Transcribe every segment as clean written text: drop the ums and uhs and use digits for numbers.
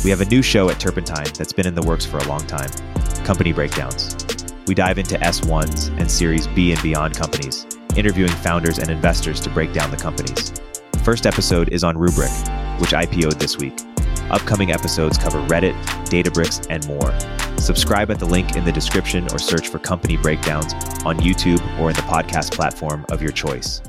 We have a new show at Turpentine that's been in the works for a long time, Company Breakdowns. We dive into S1s and Series B and beyond companies, interviewing founders and investors to break down the companies. First episode is on Rubrik, which IPO'd this week. Upcoming episodes cover Reddit, Databricks, and more. Subscribe at the link in the description or search for Company Breakdowns on YouTube or in the podcast platform of your choice.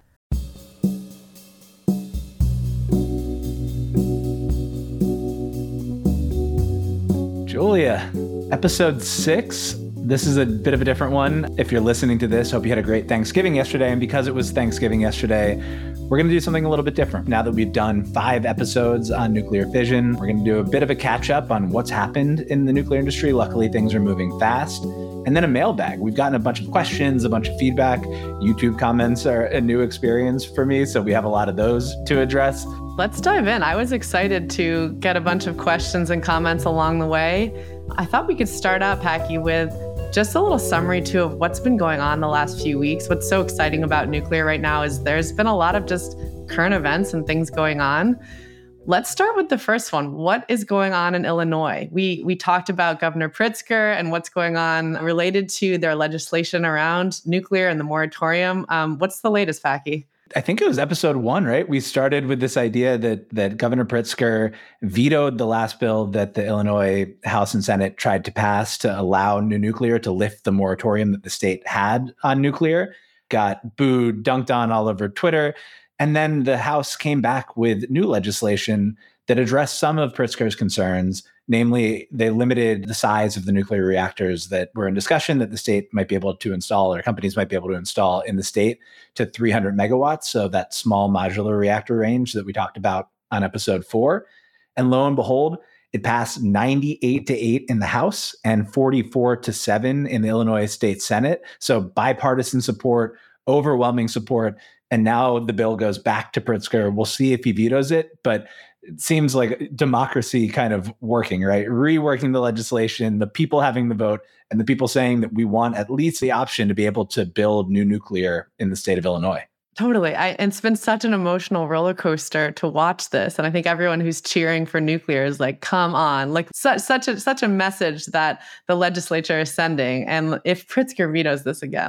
Julia, episode 6. This is a bit of a different one. If you're listening to this, hope you had a great Thanksgiving yesterday. And because it was Thanksgiving yesterday, we're going to do something a little bit different. Now that we've done 5 episodes on nuclear fission, we're going to do a bit of a catch up on what's happened in the nuclear industry. Luckily, things are moving fast. And then a mailbag. We've gotten a bunch of questions, a bunch of feedback. YouTube comments are a new experience for me, so we have a lot of those to address. Let's dive in. I was excited to get a bunch of questions and comments along the way. I thought we could start out, Packy, with just a little summary, too, of what's been going on the last few weeks. What's so exciting about nuclear right now is there's been a lot of just current events and things going on. Let's start with the first one. What is going on in Illinois? We talked about Governor Pritzker and what's going on related to their legislation around nuclear and the moratorium. What's the latest, Packy? I think it was episode 1, right? We started with this idea that Governor Pritzker vetoed the last bill that the Illinois House and Senate tried to pass to allow new nuclear, to lift the moratorium that the state had on nuclear. Got booed, dunked on all over Twitter. And then the House came back with new legislation that addressed some of Pritzker's concerns. Namely, they limited the size of the nuclear reactors that were in discussion that the state might be able to install, or companies might be able to install in the state, to 300 megawatts. So that small modular reactor range that we talked about on episode 4. And lo and behold, it passed 98-8 in the House and 44-7 in the Illinois State Senate. So bipartisan support, overwhelming support. And now the bill goes back to Pritzker. We'll see if he vetoes it, but it seems like democracy kind of working, right? Reworking the legislation, the people having the vote, and the people saying that we want at least the option to be able to build new nuclear in the state of Illinois. Totally. And it's been such an emotional roller coaster to watch this. And I think everyone who's cheering for nuclear is like, come on, like such a message that the legislature is sending. And if Pritzker vetoes this again,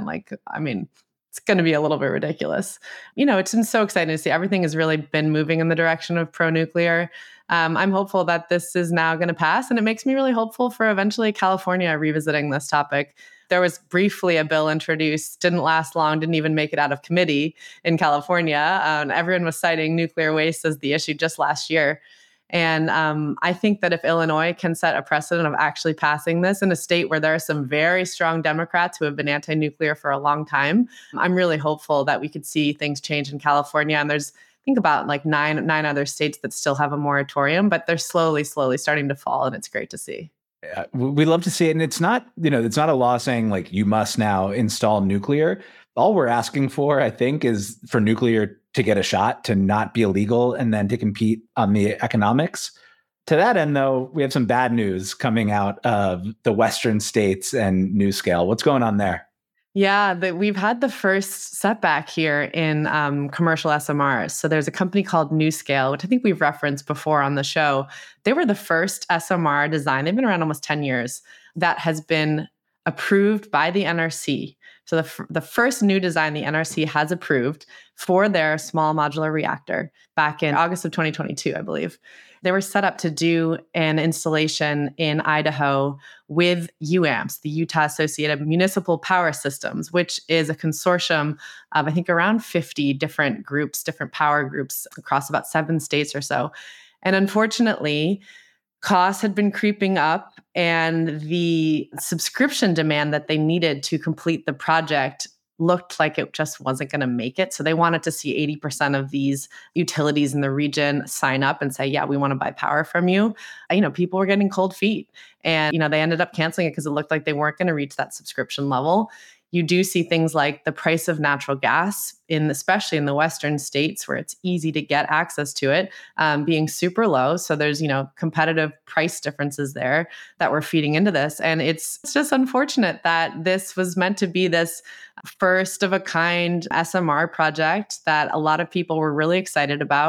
it's going to be a little bit ridiculous. It's been so exciting to see. Everything has really been moving in the direction of pro-nuclear. I'm hopeful that this is now going to pass, and it makes me really hopeful for eventually California revisiting this topic. There was briefly a bill introduced, didn't last long, didn't even make it out of committee in California. Everyone was citing nuclear waste as the issue just last year. And I think that if Illinois can set a precedent of actually passing this in a state where there are some very strong Democrats who have been anti-nuclear for a long time, I'm really hopeful that we could see things change in California. And there's, think about like nine other states that still have a moratorium, but they're slowly starting to fall. And it's great to see. Yeah, we love to see it. And it's not a law saying like you must now install nuclear. All we're asking for, I think, is for nuclear to get a shot, to not be illegal, and then to compete on the economics. To that end, though, we have some bad news coming out of the Western states and NuScale. What's going on there? Yeah, we've had the first setback here in commercial SMRs. So there's a company called NuScale, which I think we've referenced before on the show. They were the first SMR design. They've been around almost 10 years. That has been approved by the NRC. So the first new design the NRC has approved for their small modular reactor back in August of 2022, I believe. They were set up to do an installation in Idaho with UAMPS, the Utah Associated Municipal Power Systems, which is a consortium of, I think, around 50 different groups, different power groups across about 7 states or so. And unfortunately, costs had been creeping up, and the subscription demand that they needed to complete the project looked like it just wasn't going to make it. So they wanted to see 80% of these utilities in the region sign up and say, yeah, we want to buy power from you. People were getting cold feet, and, they ended up canceling it because it looked like they weren't going to reach that subscription level. You do see things like the price of natural gas, especially in the Western states where it's easy to get access to it, being super low. So there's, competitive price differences there that were feeding into this. And it's just unfortunate that this was meant to be this first of a kind SMR project that a lot of people were really excited about.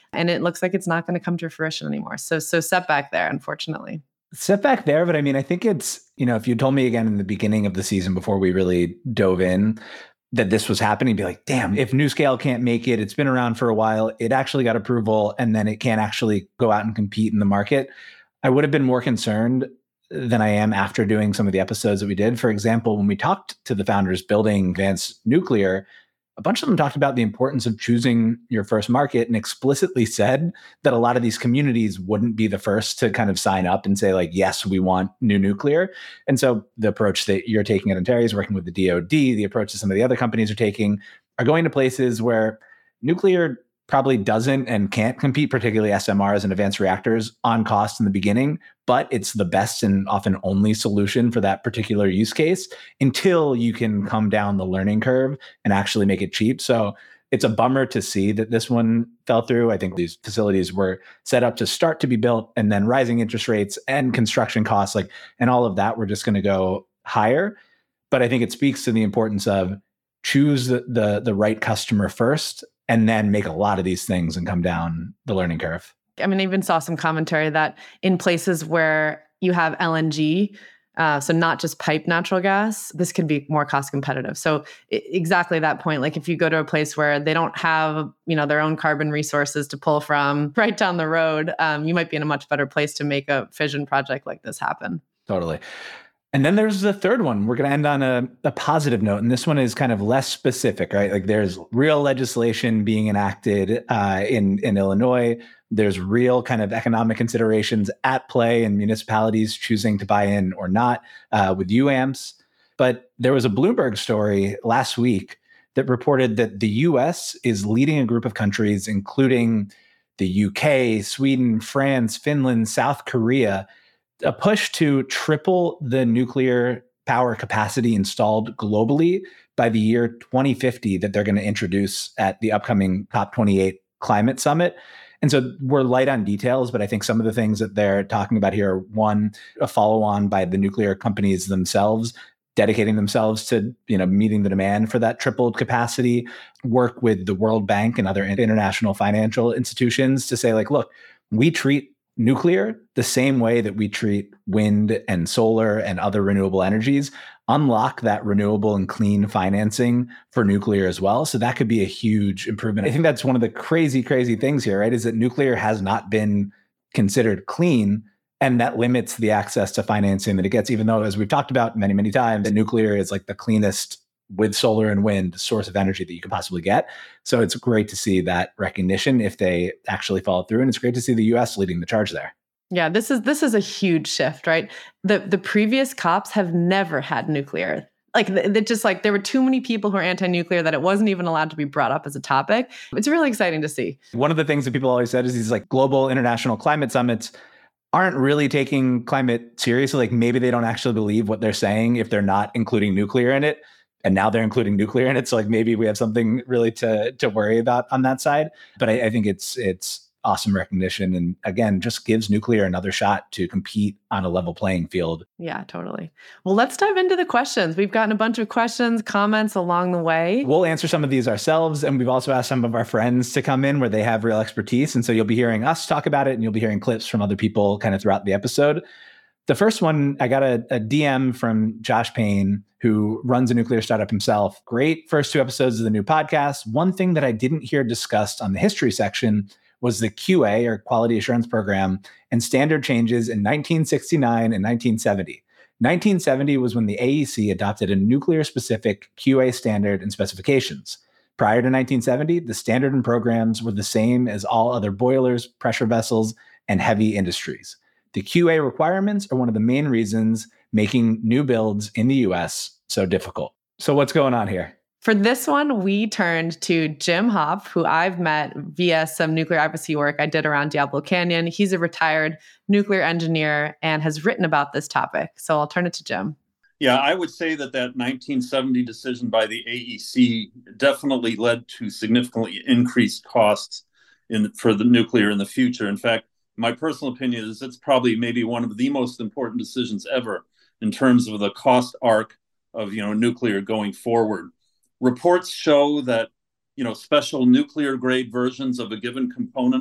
And it looks like it's not going to come to fruition anymore. So setback there, unfortunately. Setback there, but I mean, I think it's, if you told me again in the beginning of the season before we really dove in that this was happening, be like, damn, if NuScale can't make it, it's been around for a while, it actually got approval, and then it can't actually go out and compete in the market, I would have been more concerned than I am after doing some of the episodes that we did. For example, when we talked to the founders building Advanced Nuclear, a bunch of them talked about the importance of choosing your first market and explicitly said that a lot of these communities wouldn't be the first to kind of sign up and say like, yes, we want new nuclear. And so the approach that you're taking at Antares, working with the DoD, the approach that some of the other companies are taking, are going to places where nuclear probably doesn't and can't compete, particularly SMRs and advanced reactors, on cost in the beginning, but it's the best and often only solution for that particular use case until you can come down the learning curve and actually make it cheap. So it's a bummer to see that this one fell through. I think these facilities were set up to start to be built, and then rising interest rates and construction costs, and all of that were just going to go higher. But I think it speaks to the importance of choose the right customer first, and then make a lot of these things and come down the learning curve. I mean, I even saw some commentary that in places where you have LNG, so not just piped natural gas, this can be more cost competitive. So exactly that point, like if you go to a place where they don't have, their own carbon resources to pull from right down the road, you might be in a much better place to make a fission project like this happen. Totally. And then there's the third one. We're going to end on a positive note. And this one is kind of less specific, right? Like there's real legislation being enacted in Illinois. There's real kind of economic considerations at play and municipalities choosing to buy in or not with UAMPS. But there was a Bloomberg story last week that reported that the US is leading a group of countries, including the UK, Sweden, France, Finland, South Korea, a push to triple the nuclear power capacity installed globally by the year 2050 that they're going to introduce at the upcoming COP28 climate summit. And so we're light on details, but I think some of the things that they're talking about here are, one, a follow-on by the nuclear companies themselves, dedicating themselves to meeting the demand for that tripled capacity, work with the World Bank and other international financial institutions to say, like, look, we treat nuclear the same way that we treat wind and solar and other renewable energies, unlock that renewable and clean financing for nuclear as well. So that could be a huge improvement. I think that's one of the crazy, crazy things here, right? Is that nuclear has not been considered clean, and that limits the access to financing that it gets, even though, as we've talked about many, many times, that nuclear is like the cleanest with solar and wind source of energy that you could possibly get. So it's great to see that recognition if they actually follow through. And it's great to see the US leading the charge there. Yeah, this is a huge shift, right? The previous COPs have never had nuclear. There were too many people who are anti-nuclear that it wasn't even allowed to be brought up as a topic. It's really exciting to see. One of the things that people always said is these global international climate summits aren't really taking climate seriously. Maybe they don't actually believe what they're saying if they're not including nuclear in it. And now they're including nuclear in it. So maybe we have something really to worry about on that side. But I think it's awesome recognition. And again, just gives nuclear another shot to compete on a level playing field. Yeah, totally. Well, let's dive into the questions. We've gotten a bunch of questions, comments along the way. We'll answer some of these ourselves. And we've also asked some of our friends to come in where they have real expertise. And so you'll be hearing us talk about it, and you'll be hearing clips from other people kind of throughout the episode. The first one, I got a DM from Josh Payne, who runs a nuclear startup himself. Great first two episodes of the new podcast. One thing that I didn't hear discussed on the history section was the QA, or Quality Assurance Program, and standard changes in 1969 and 1970. 1970 was when the AEC adopted a nuclear-specific QA standard and specifications. Prior to 1970, the standard and programs were the same as all other boilers, pressure vessels, and heavy industries. The QA requirements are one of the main reasons making new builds in the US so difficult. So what's going on here? For this one, we turned to Jim Hopp, who I've met via some nuclear advocacy work I did around Diablo Canyon. He's a retired nuclear engineer and has written about this topic. So I'll turn it to Jim. Yeah, I would say that 1970 decision by the AEC definitely led to significantly increased costs for the nuclear in the future. In fact, my personal opinion is it's probably maybe one of the most important decisions ever in terms of the cost arc of nuclear going forward. Reports show that special nuclear grade versions of a given component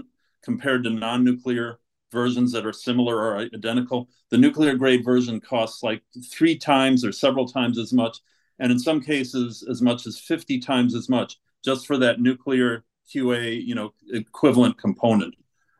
compared to non-nuclear versions that are similar or identical. The nuclear grade version costs like 3 times or several times as much, and in some cases as much as 50 times as much, just for that nuclear QA, equivalent component.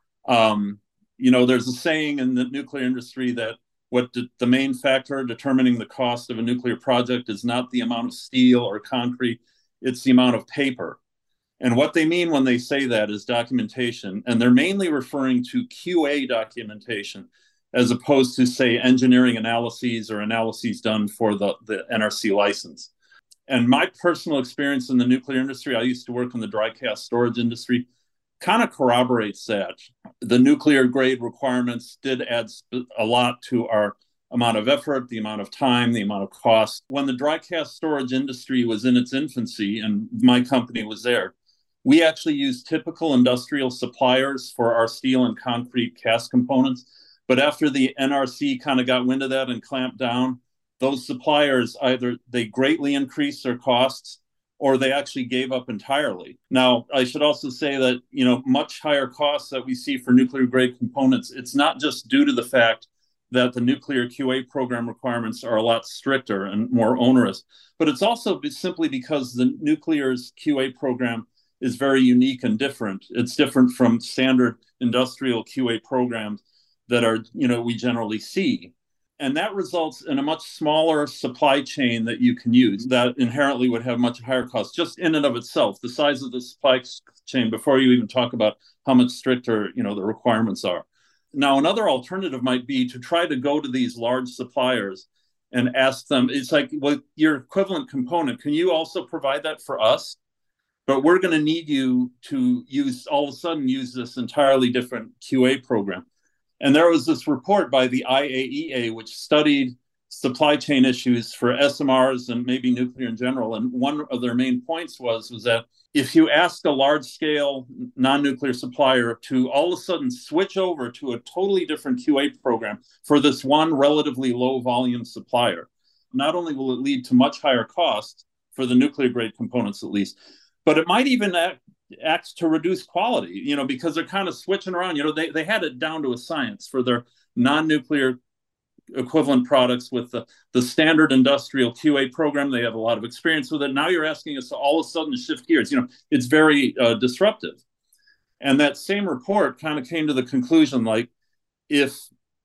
There's a saying in the nuclear industry that the main factor determining the cost of a nuclear project is not the amount of steel or concrete, it's the amount of paper. And what they mean when they say that is documentation. And they're mainly referring to QA documentation as opposed to, say, engineering analyses or analyses done for the NRC license. And my personal experience in the nuclear industry, I used to work in the dry cask storage industry, kind of corroborates that. The nuclear grade requirements did add a lot to our amount of effort, the amount of time, the amount of cost. When the dry cask storage industry was in its infancy, and my company was there, we actually used typical industrial suppliers for our steel and concrete cast components. But after the NRC kind of got wind of that and clamped down, those suppliers, either they greatly increased their costs or they actually gave up entirely. Now, I should also say that, much higher costs that we see for nuclear grade components, it's not just due to the fact that the nuclear QA program requirements are a lot stricter and more onerous, but it's also simply because the nuclear's QA program is very unique and different. It's different from standard industrial QA programs that are, we generally see. And that results in a much smaller supply chain that you can use that inherently would have much higher costs just in and of itself, the size of the supply chain, before you even talk about how much stricter, the requirements are. Now, another alternative might be to try to go to these large suppliers and ask them, it's like, well, your equivalent component, can you also provide that for us? But we're going to need you to all of a sudden use this entirely different QA program. And there was this report by the IAEA, which studied supply chain issues for SMRs and maybe nuclear in general. And one of their main points was that if you ask a large-scale non-nuclear supplier to all of a sudden switch over to a totally different QA program for this one relatively low-volume supplier, not only will it lead to much higher costs for the nuclear-grade components at least, but it might even act to reduce quality, because they're kind of switching around. They had it down to a science for their non-nuclear equivalent products with the standard industrial QA program. They have a lot of experience with it. Now you're asking us to all of a sudden shift gears. It's very disruptive. And that same report kind of came to the conclusion, like, if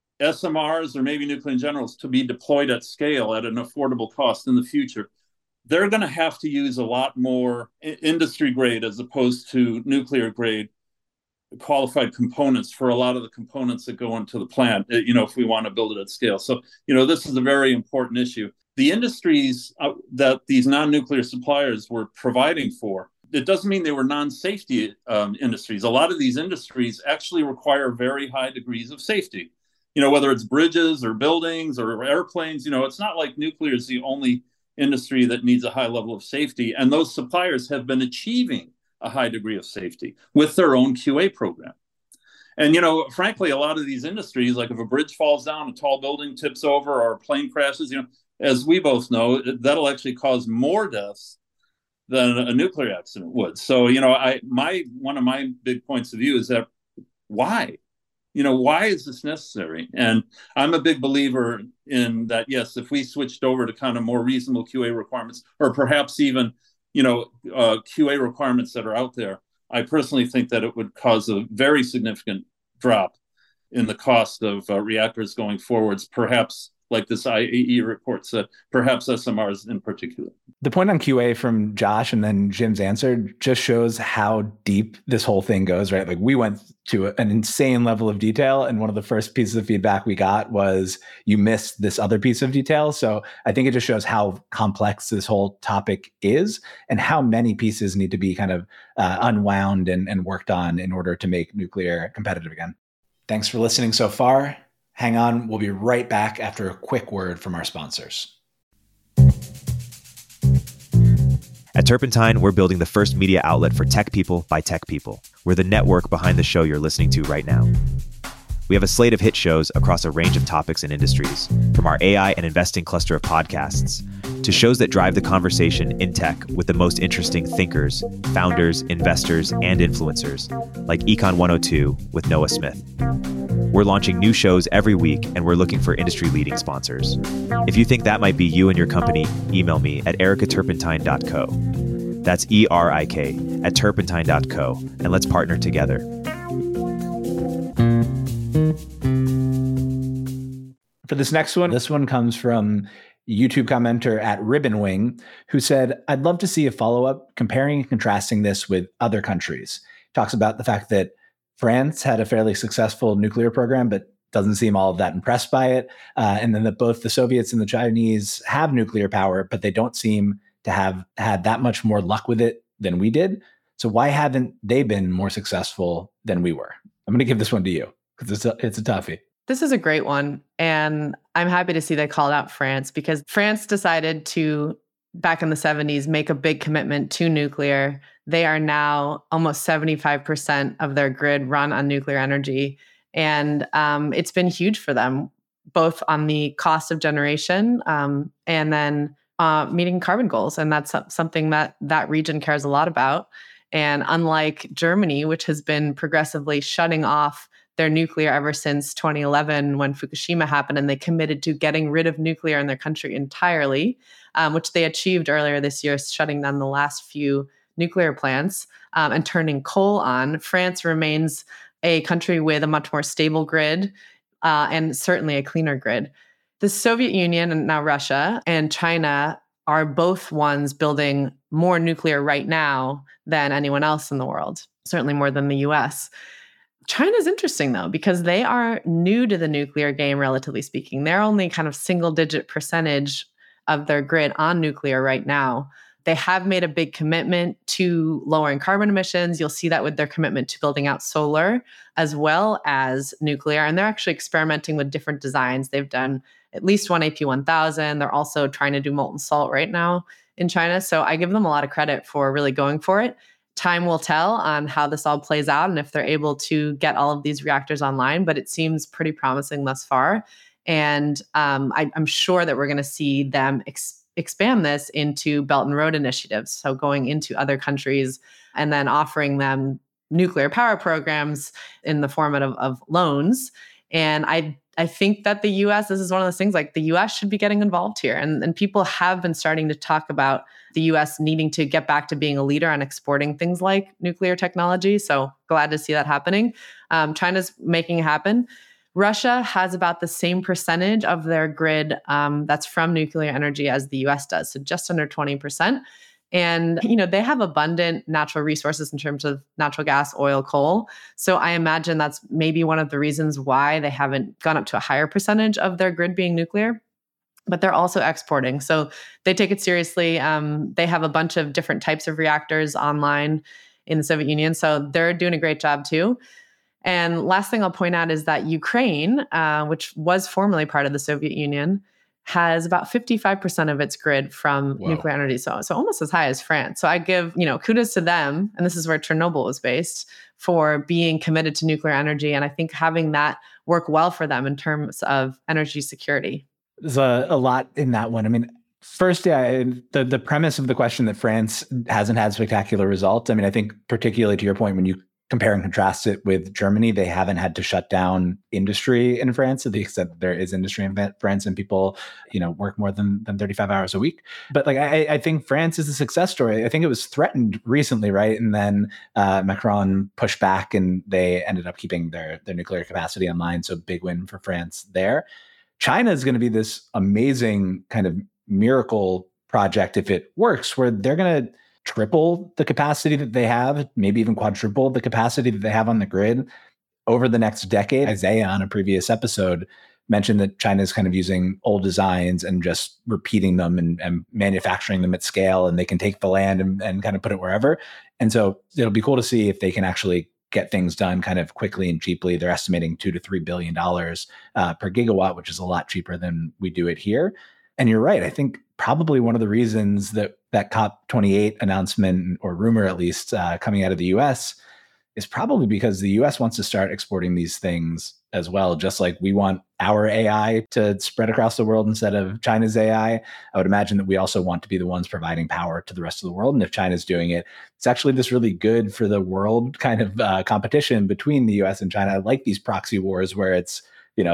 SMRs or maybe nuclear in general is to be deployed at scale at an affordable cost in the future, they're going to have to use a lot more industry grade as opposed to nuclear grade qualified components for a lot of the components that go into the plant, if we want to build it at scale. So, this is a very important issue. The industries that these non-nuclear suppliers were providing for, it doesn't mean they were non-safety industries. A lot of these industries actually require very high degrees of safety. Whether it's bridges or buildings or airplanes, it's not like nuclear is the only industry that needs a high level of safety. And those suppliers have been achieving a high degree of safety with their own QA program. And, frankly, a lot of these industries, like if a bridge falls down, a tall building tips over, or a plane crashes, as we both know, that'll actually cause more deaths than a nuclear accident would. So, one of my big points of view is that why? Why is this necessary? And I'm a big believer in that, yes, if we switched over to kind of more reasonable QA requirements, or perhaps even, QA requirements that are out there, I personally think that it would cause a very significant drop in the cost of reactors going forwards, perhaps like this IAEA report said, perhaps SMRs in particular. The point on QA from Josh and then Jim's answer just shows how deep this whole thing goes, right? Like, we went to an insane level of detail, and one of the first pieces of feedback we got was, you missed this other piece of detail. So I think it just shows how complex this whole topic is and how many pieces need to be kind of unwound and worked on in order to make nuclear competitive again. Thanks for listening so far. Hang on, we'll be right back after a quick word from our sponsors. At Turpentine, we're building the first media outlet for tech people by tech people. We're the network behind the show you're listening to right now. We have a slate of hit shows across a range of topics and industries, from our AI and investing cluster of podcasts to shows that drive the conversation in tech with the most interesting thinkers, founders, investors, and influencers, like Econ 102 with Noah Smith. We're launching new shows every week, and we're looking for industry-leading sponsors. If you think that might be you and your company, email me at ericaturpentine.co. That's ERIK at turpentine.co, and let's partner together. For this next one, this one comes from YouTube commenter at Ribbonwing, who said, I'd love to see a follow-up comparing and contrasting this with other countries. Talks about the fact that France had a fairly successful nuclear program, but doesn't seem all of that impressed by it. And then that both the Soviets and the Chinese have nuclear power, but they don't seem to have had that much more luck with it than we did. So why haven't they been more successful than we were? I'm going to give this one to you because it's a toughie. This is a great one. And I'm happy to see they called out France, because France decided to, back in the 70s, make a big commitment to nuclear. They are now almost 75% of their grid run on nuclear energy. And it's been huge for them, both on the cost of generation and then meeting carbon goals. And that's something that region cares a lot about. And unlike Germany, which has been progressively shutting off their nuclear ever since 2011 when Fukushima happened, and they committed to getting rid of nuclear in their country entirely, which they achieved earlier this year, shutting down the last few nuclear plants and turning coal on. France remains a country with a much more stable grid and certainly a cleaner grid. The Soviet Union and now Russia and China are both ones building more nuclear right now than anyone else in the world, certainly more than the US. China's interesting, though, because they are new to the nuclear game, relatively speaking. They're only kind of single-digit percentage of their grid on nuclear right now. They have made a big commitment to lowering carbon emissions. You'll see that with their commitment to building out solar as well as nuclear. And they're actually experimenting with different designs. They've done at least one AP1000. They're also trying to do molten salt right now in China. So I give them a lot of credit for really going for it. Time will tell on how this all plays out and if they're able to get all of these reactors online, but it seems pretty promising thus far. And I'm sure that we're going to see them expand this into Belt and Road initiatives. So going into other countries and then offering them nuclear power programs in the format of loans. And I think that the US, this is one of those things, like the US should be getting involved here. And people have been starting to talk about the US needing to get back to being a leader on exporting things like nuclear technology. So glad to see that happening. China's making it happen. Russia has about the same percentage of their grid that's from nuclear energy as the US does. So just under 20%. And, they have abundant natural resources in terms of natural gas, oil, coal. So I imagine that's maybe one of the reasons why they haven't gone up to a higher percentage of their grid being nuclear. But they're also exporting. So they take it seriously. They have a bunch of different types of reactors online in the Soviet Union. So they're doing a great job too. And last thing I'll point out is that Ukraine, which was formerly part of the Soviet Union, has about 55% of its grid from nuclear energy. So almost as high as France. So I give, kudos to them. And this is where Chernobyl was based, for being committed to nuclear energy. And I think having that work well for them in terms of energy security. There's a lot in that one. I mean, first, the premise of the question that France hasn't had spectacular results. I mean, I think particularly to your point, when you compare and contrast it with Germany, they haven't had to shut down industry in France to the extent that there is industry in France and people, work more than 35 hours a week. But I think France is a success story. I think it was threatened recently, right? And then Macron pushed back and they ended up keeping their nuclear capacity online. So big win for France there. China is going to be this amazing kind of miracle project if it works, where they're going to triple the capacity that they have, maybe even quadruple the capacity that they have on the grid over the next decade. Isaiah, on a previous episode, mentioned that China is kind of using old designs and just repeating them and manufacturing them at scale, and they can take the land and kind of put it wherever. And so it'll be cool to see if they can actually get things done kind of quickly and cheaply. They're estimating $2 to $3 billion per gigawatt, which is a lot cheaper than we do it here. And you're right. I think probably one of the reasons that COP28 announcement, or rumor at least, coming out of the US is probably because the US wants to start exporting these things as well. Just like we want our AI to spread across the world instead of China's AI, I would imagine that we also want to be the ones providing power to the rest of the world. And if China's doing it, it's actually this really good for the world kind of competition between the US and China. I like these proxy wars where it's,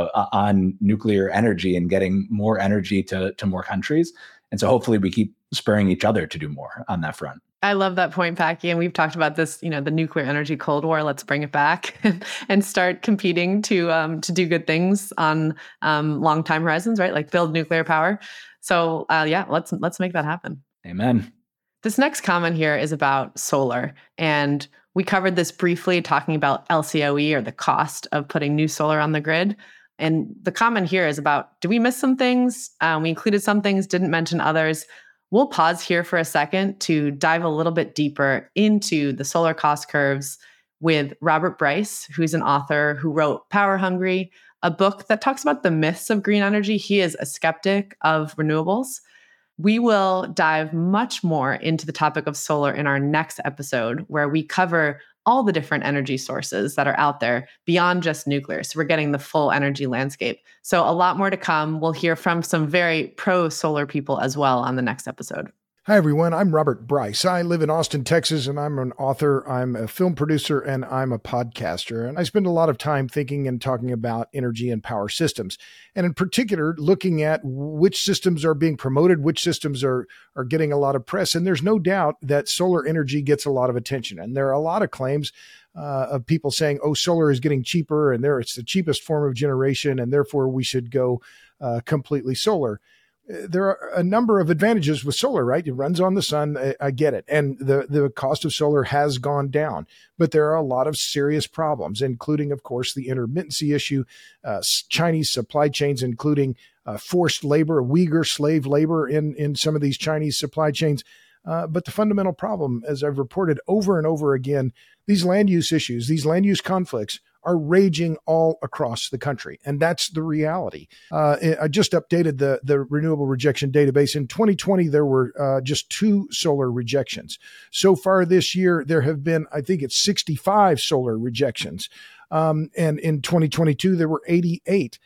on nuclear energy and getting more energy to more countries. And so hopefully we keep spurring each other to do more on that front. I love that point, Packy. And we've talked about this, the nuclear energy Cold War. Let's bring it back and start competing to do good things on long time horizons, right? Like build nuclear power. So let's make that happen. Amen. This next comment here is about solar. And we covered this briefly talking about LCOE, or the cost of putting new solar on the grid. And the comment here is about, do we miss some things? We included some things, didn't mention others. We'll pause here for a second to dive a little bit deeper into the solar cost curves with Robert Bryce, who's an author who wrote Power Hungry, a book that talks about the myths of green energy. He is a skeptic of renewables. We will dive much more into the topic of solar in our next episode, where we cover all the different energy sources that are out there beyond just nuclear. So we're getting the full energy landscape. So a lot more to come. We'll hear from some very pro-solar people as well on the next episode. Hi, everyone. I'm Robert Bryce. I live in Austin, Texas, and I'm an author. I'm a film producer, and I'm a podcaster. And I spend a lot of time thinking and talking about energy and power systems, and in particular, looking at which systems are being promoted, which systems are getting a lot of press. And there's no doubt that solar energy gets a lot of attention. And there are a lot of claims of people saying, oh, solar is getting cheaper, and it's the cheapest form of generation, and therefore we should go completely solar. There are a number of advantages with solar, right? It runs on the sun. I get it. And the cost of solar has gone down, but there are a lot of serious problems, including, of course, the intermittency issue, Chinese supply chains, including forced labor, Uyghur slave labor in some of these Chinese supply chains. But the fundamental problem, as I've reported over and over again, these land use issues, these land use conflicts are raging all across the country. And that's the reality. I just updated the renewable rejection database. In 2020, there were just 2 solar rejections. So far this year, there have been, I think it's 65 solar rejections. And in 2022, there were 88.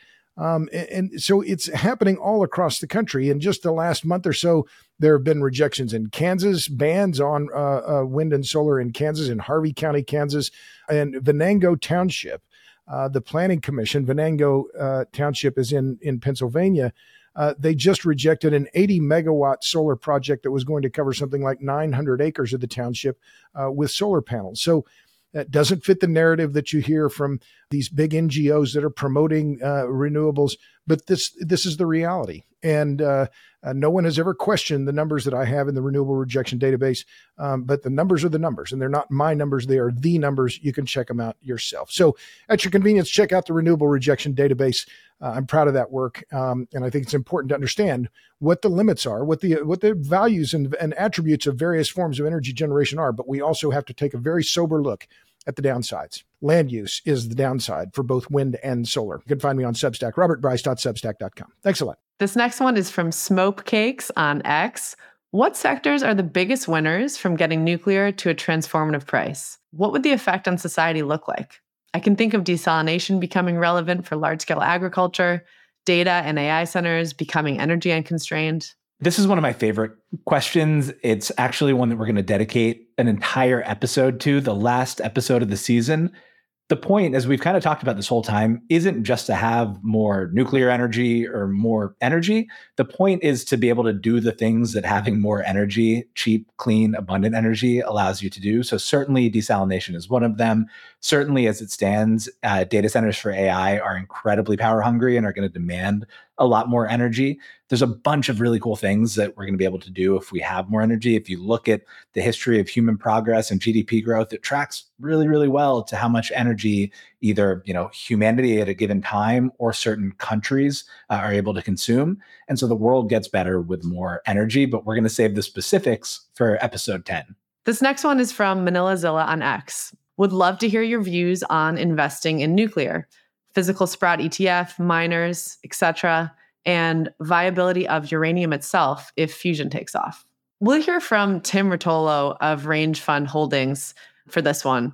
And so it's happening all across the country. In just the last month or so, there have been rejections in Kansas, bans on wind and solar in Kansas, in Harvey County, Kansas, and Venango Township. The Planning Commission, Venango Township is in Pennsylvania. They just rejected an 80 megawatt solar project that was going to cover something like 900 acres of the township with solar panels. So that doesn't fit the narrative that you hear from these big NGOs that are promoting renewables, but this is the reality. And no one has ever questioned the numbers that I have in the renewable rejection database, but the numbers are the numbers, and they're not my numbers. They are the numbers. You can check them out yourself. So at your convenience, check out the renewable rejection database. I'm proud of that work, and I think it's important to understand what the limits are, what the values and attributes of various forms of energy generation are, but we also have to take a very sober look at the downsides. Land use is the downside for both wind and solar. You can find me on Substack, robertbryce.substack.com. Thanks a lot. This next one is from Smoke Cakes on X. What sectors are the biggest winners from getting nuclear to a transformative price? What would the effect on society look like? I can think of desalination becoming relevant for large-scale agriculture, data and AI centers becoming energy unconstrained. This is one of my favorite questions. It's actually one that we're going to dedicate an entire episode to, the last episode of the season. The point, as we've kind of talked about this whole time, isn't just to have more nuclear energy or more energy. The point is to be able to do the things that having more energy, cheap, clean, abundant energy allows you to do. So certainly desalination is one of them. Certainly as it stands, data centers for AI are incredibly power hungry and are going to demand a lot more energy. There's a bunch of really cool things that we're going to be able to do if we have more energy. If you look at the history of human progress and GDP growth, it tracks really, really well to how much energy either, humanity at a given time or certain countries are able to consume. And so the world gets better with more energy, but we're going to save the specifics for episode 10. This next one is from Manilazilla on X. Would love to hear your views on investing in nuclear, physical sprout ETF, miners, etc., and viability of uranium itself if fusion takes off. We'll hear from Tim Rotolo of Range Fund Holdings for this one.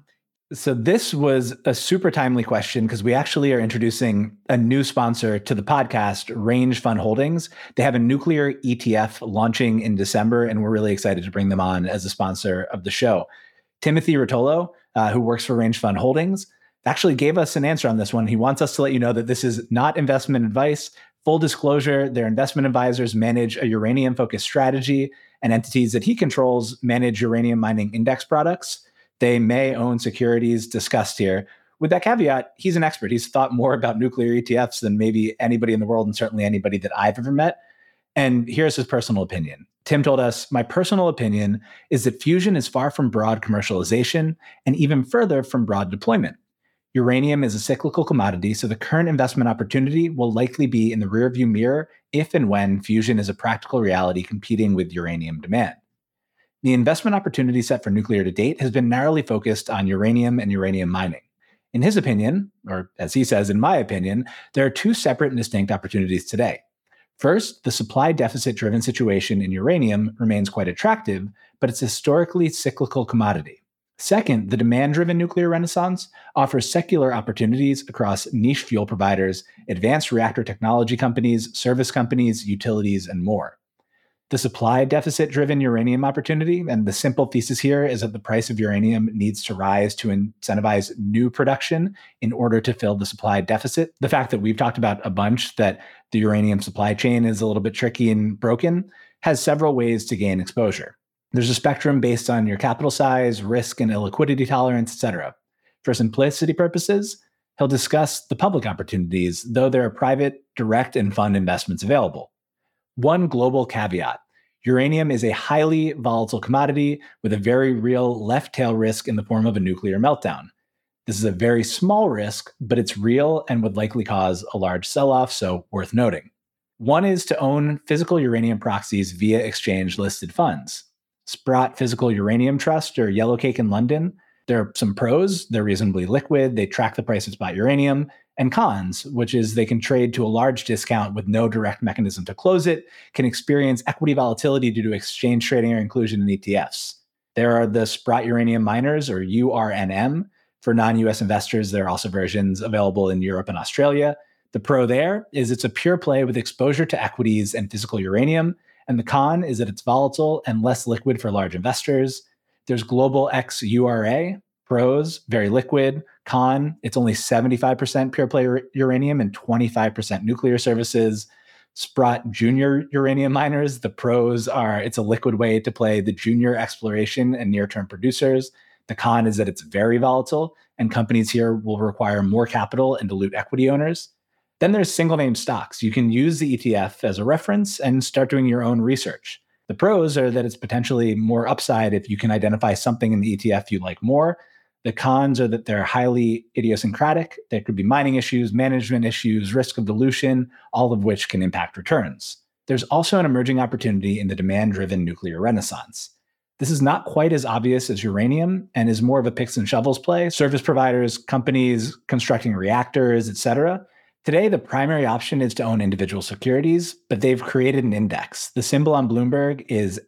So this was a super timely question because we actually are introducing a new sponsor to the podcast, Range Fund Holdings. They have a nuclear ETF launching in December, and we're really excited to bring them on as a sponsor of the show. Timothy Rotolo, who works for Range Fund Holdings, actually gave us an answer on this one. He wants us to let you know that this is not investment advice. Full disclosure, their investment advisors manage a uranium-focused strategy, and entities that he controls manage uranium mining index products. They may own securities discussed here. With that caveat, he's an expert. He's thought more about nuclear ETFs than maybe anybody in the world, and certainly anybody that I've ever met. And here's his personal opinion. Tim told us, my personal opinion is that fusion is far from broad commercialization and even further from broad deployment. Uranium is a cyclical commodity, so the current investment opportunity will likely be in the rearview mirror if and when fusion is a practical reality competing with uranium demand. The investment opportunity set for nuclear to date has been narrowly focused on uranium and uranium mining. In his opinion, or as he says, in my opinion, there are two separate and distinct opportunities today. First, the supply deficit-driven situation in uranium remains quite attractive, but it's a historically cyclical commodity. Second, the demand-driven nuclear renaissance offers secular opportunities across niche fuel providers, advanced reactor technology companies, service companies, utilities, and more. The supply deficit-driven uranium opportunity, and the simple thesis here is that the price of uranium needs to rise to incentivize new production in order to fill the supply deficit. The fact that we've talked about a bunch that the uranium supply chain is a little bit tricky and broken has several ways to gain exposure. There's a spectrum based on your capital size, risk and illiquidity tolerance, etc. For simplicity purposes, he'll discuss the public opportunities, though there are private, direct, and fund investments available. One global caveat: uranium is a highly volatile commodity with a very real left tail risk in the form of a nuclear meltdown. This is a very small risk, but it's real and would likely cause a large sell-off, so worth noting. One is to own physical uranium proxies via exchange-listed funds. Sprott Physical Uranium Trust or Yellowcake in London. There are some pros: they're reasonably liquid, they track the price of spot uranium, and cons, which is they can trade to a large discount with no direct mechanism to close it, can experience equity volatility due to exchange trading or inclusion in ETFs. There are the Sprott Uranium Miners, or URNM. For non-US investors, there are also versions available in Europe and Australia. The pro there is it's a pure play with exposure to equities and physical uranium, and the con is that it's volatile and less liquid for large investors. There's Global X URA. Pros, very liquid. Con, it's only 75% pure play uranium and 25% nuclear services. Sprott Junior Uranium Miners, the pros are it's a liquid way to play the junior exploration and near-term producers. The con is that it's very volatile, and companies here will require more capital and dilute equity owners. Then there's single name stocks. You can use the ETF as a reference and start doing your own research. The pros are that it's potentially more upside if you can identify something in the ETF you like more. The cons are that they're highly idiosyncratic. There could be mining issues, management issues, risk of dilution, all of which can impact returns. There's also an emerging opportunity in the demand-driven nuclear renaissance. This is not quite as obvious as uranium and is more of a picks and shovels play. Service providers, companies constructing reactors, etc. Today, the primary option is to own individual securities, but they've created an index. The symbol on Bloomberg is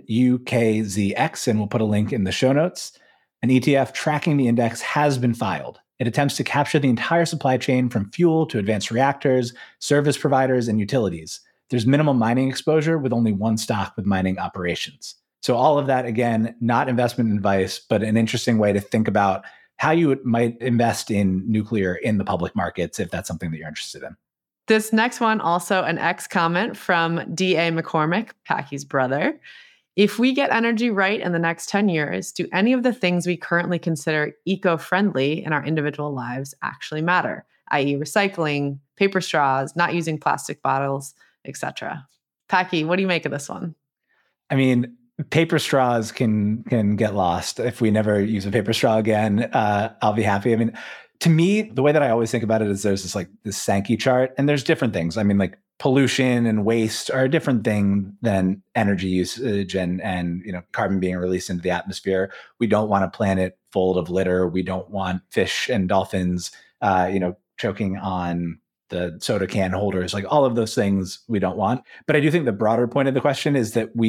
NUKZX, and we'll put a link in the show notes. An ETF tracking the index has been filed. It attempts to capture the entire supply chain from fuel to advanced reactors, service providers, and utilities. There's minimal mining exposure with only one stock with mining operations. So all of that, again, not investment advice, but an interesting way to think about how you might invest in nuclear in the public markets if that's something that you're interested in. This next one, also an X comment from D.A. McCormick, Packy's brother. If we get energy right in the next 10 years, do any of the things we currently consider eco-friendly in our individual lives actually matter? I.e. recycling, paper straws, not using plastic bottles, etc. Packy, what do you make of this one? I mean, paper straws can get lost. If we never use a paper straw again, I'll be happy. I mean, to me, the way that I always think about it is there's this Sankey chart, and there's different things. I mean, like pollution and waste are a different thing than energy usage and carbon being released into the atmosphere. We don't want a planet full of litter. We don't want fish and dolphins, choking on the soda can holders, like all of those things we don't want. But I do think the broader point of the question is that we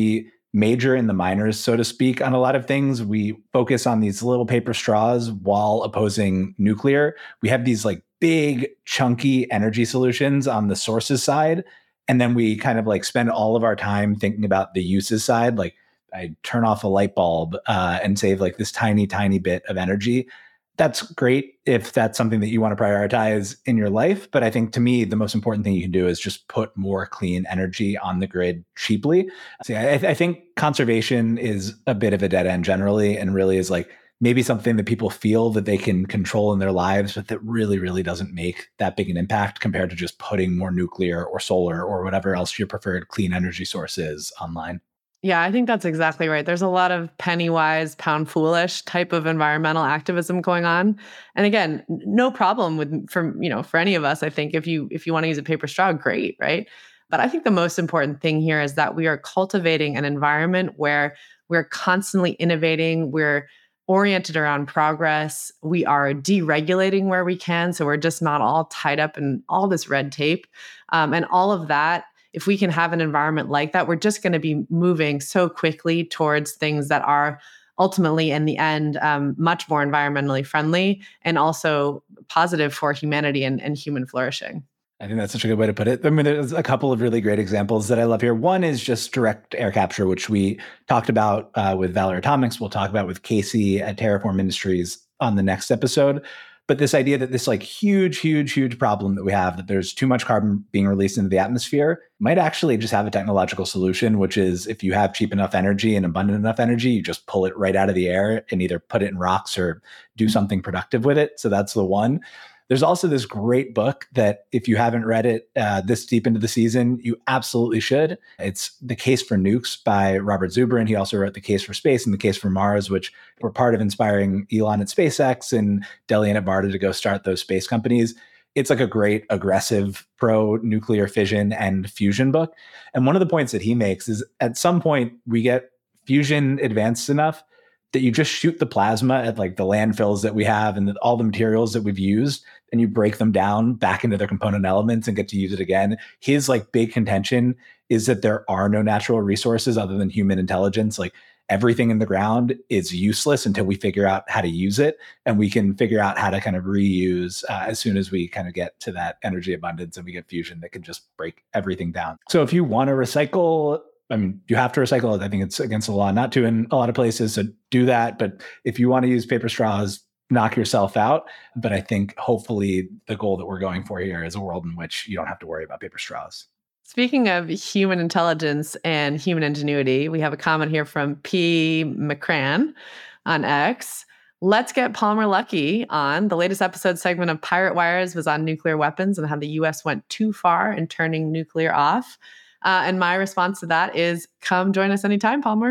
major in the minors, so to speak, on a lot of things. We focus on these little paper straws while opposing nuclear. We have these like big, chunky energy solutions on the sources side. And then we kind of like spend all of our time thinking about the uses side. Like I turn off a light bulb and save like this tiny, tiny bit of energy. That's great if that's something that you want to prioritize in your life. But I think to me, the most important thing you can do is just put more clean energy on the grid cheaply. So I think conservation is a bit of a dead end generally, and really is like maybe something that people feel that they can control in their lives, but that really, really doesn't make that big an impact compared to just putting more nuclear or solar or whatever else your preferred clean energy source is online. Yeah, I think that's exactly right. There's a lot of penny wise, pound foolish type of environmental activism going on. And again, no problem for any of us. I think if you want to use a paper straw, great, right? But I think the most important thing here is that we are cultivating an environment where we're constantly innovating, we're oriented around progress, we are deregulating where we can, so we're just not all tied up in all this red tape. And all of that, if we can have an environment like that, we're just going to be moving so quickly towards things that are ultimately, in the end, much more environmentally friendly and also positive for humanity and human flourishing. I think that's such a good way to put it. I mean, there's a couple of really great examples that I love here. One is just direct air capture, which we talked about with Valor Atomics. We'll talk about with Casey at Terraform Industries on the next episode. But this idea that this like huge, huge, huge problem that we have, that there's too much carbon being released into the atmosphere, might actually just have a technological solution, which is if you have cheap enough energy and abundant enough energy, you just pull it right out of the air and either put it in rocks or do something productive with it. So that's the one. There's also this great book that if you haven't read it this deep into the season, you absolutely should. It's The Case for Nukes by Robert Zubrin. He also wrote The Case for Space and The Case for Mars, which were part of inspiring Elon at SpaceX and Delian at Varda to go start those space companies. It's like a great, aggressive pro-nuclear fission and fusion book. And one of the points that he makes is at some point we get fusion advanced enough that you just shoot the plasma at like the landfills that we have and all the materials that we've used, and you break them down back into their component elements and get to use it again. His like big contention is that there are no natural resources other than human intelligence. Like everything in the ground is useless until we figure out how to use it. And we can figure out how to kind of reuse as soon as we kind of get to that energy abundance and we get fusion that can just break everything down. So if you want to recycle, I mean, you have to recycle it. I think it's against the law not to in a lot of places, so do that. But if you want to use paper straws, knock yourself out. But I think hopefully the goal that we're going for here is a world in which you don't have to worry about paper straws. Speaking of human intelligence and human ingenuity, we have a comment here from P. McCran on X. Let's get Palmer Luckey on. The latest episode segment of Pirate Wires was on nuclear weapons and how the U.S. went too far in turning nuclear off. And my response to that is, come join us anytime, Palmer.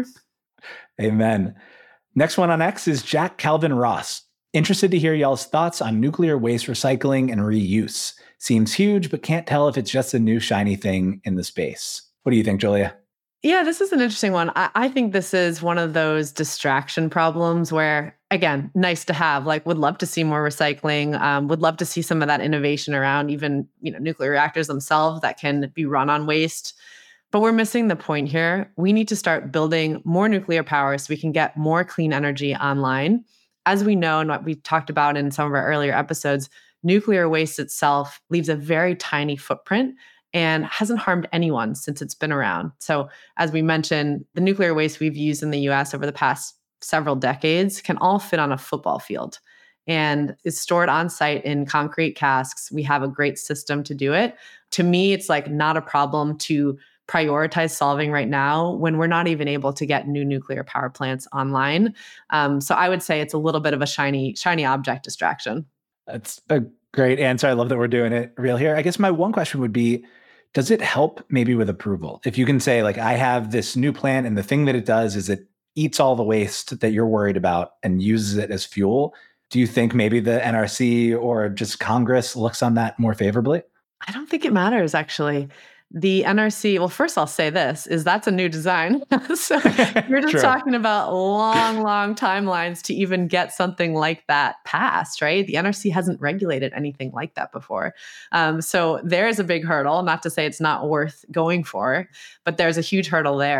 Amen. Next one on X is Jack Calvin Ross. Interested to hear y'all's thoughts on nuclear waste recycling and reuse. Seems huge, but can't tell if it's just a new shiny thing in the space. What do you think, Julia? Yeah, this is an interesting one. I think this is one of those distraction problems where, again, nice to have, like would love to see more recycling, would love to see some of that innovation around even, nuclear reactors themselves that can be run on waste. But we're missing the point here. We need to start building more nuclear power so we can get more clean energy online. As we know, and what we talked about in some of our earlier episodes, nuclear waste itself leaves a very tiny footprint and hasn't harmed anyone since it's been around. So as we mentioned, the nuclear waste we've used in the US over the past several decades can all fit on a football field and is stored on site in concrete casks. We have a great system to do it. To me, it's like not a problem to prioritize solving right now when we're not even able to get new nuclear power plants online. So I would say it's a little bit of a shiny object distraction. That's a great answer. I love that we're doing it real here. I guess my one question would be, does it help maybe with approval? If you can say, like, I have this new plant and the thing that it does is it eats all the waste that you're worried about and uses it as fuel. Do you think maybe the NRC or just Congress looks on that more favorably? I don't think it matters, actually. The NRC, well, first I'll say this, is that's a new design. So you're just talking about long timelines to even get something like that passed, right? The NRC hasn't regulated anything like that before. So there is a big hurdle, not to say it's not worth going for, but there's a huge hurdle there.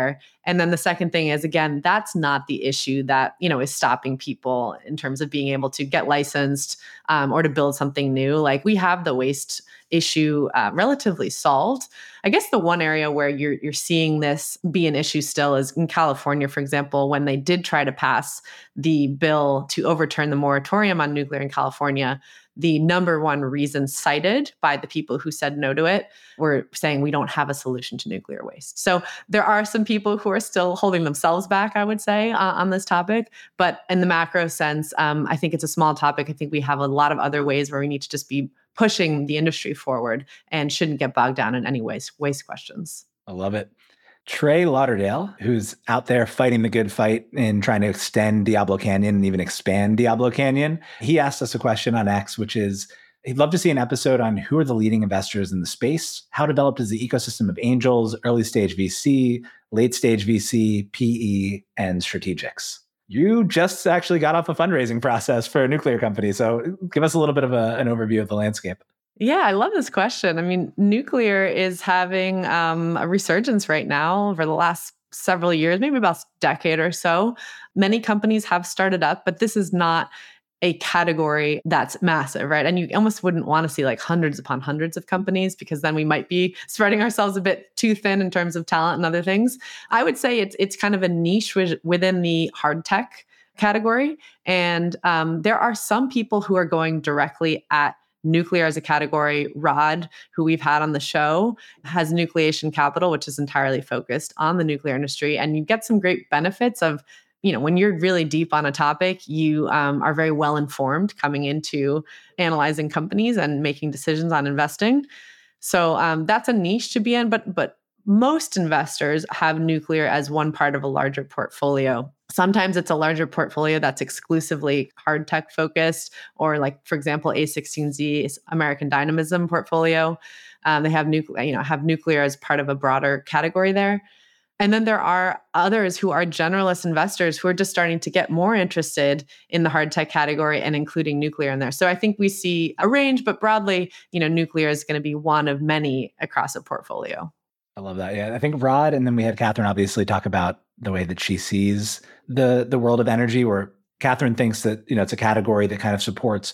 And then the second thing is, again, that's not the issue that, is stopping people in terms of being able to get licensed or to build something new. Like, we have the waste issue relatively solved. I guess the one area where you're seeing this be an issue still is in California, for example, when they did try to pass the bill to overturn the moratorium on nuclear in California. The number one reason cited by the people who said no to it were saying we don't have a solution to nuclear waste. So there are some people who are still holding themselves back, I would say, on this topic. But in the macro sense, I think it's a small topic. I think we have a lot of other ways where we need to just be pushing the industry forward and shouldn't get bogged down in any waste questions. I love it. Trey Lauderdale, who's out there fighting the good fight in trying to extend Diablo Canyon and even expand Diablo Canyon, he asked us a question on X, which is, he'd love to see an episode on who are the leading investors in the space, how developed is the ecosystem of angels, early stage VC, late stage VC, PE, and strategics. You just actually got off a fundraising process for a nuclear company, so give us a little bit of an overview of the landscape. Yeah, I love this question. I mean, nuclear is having a resurgence right now over the last several years, maybe about a decade or so. Many companies have started up, but this is not a category that's massive, right? And you almost wouldn't want to see like hundreds upon hundreds of companies, because then we might be spreading ourselves a bit too thin in terms of talent and other things. I would say it's kind of a niche within the hard tech category. And there are some people who are going directly at nuclear as a category. Rod, who we've had on the show, has Nucleation Capital, which is entirely focused on the nuclear industry. And you get some great benefits of, when you're really deep on a topic, you are very well informed coming into analyzing companies and making decisions on investing. So that's a niche to be in, but most investors have nuclear as one part of a larger portfolio. Sometimes it's a larger portfolio that's exclusively hard tech focused, or like, for example, A16Z is American Dynamism portfolio. They have nuclear as part of a broader category there. And then there are others who are generalist investors who are just starting to get more interested in the hard tech category and including nuclear in there. So I think we see a range, but broadly, nuclear is going to be one of many across a portfolio. I love that. Yeah, I think Rod, and then we had Catherine obviously talk about the way that she sees the world of energy, where Catherine thinks that, it's a category that kind of supports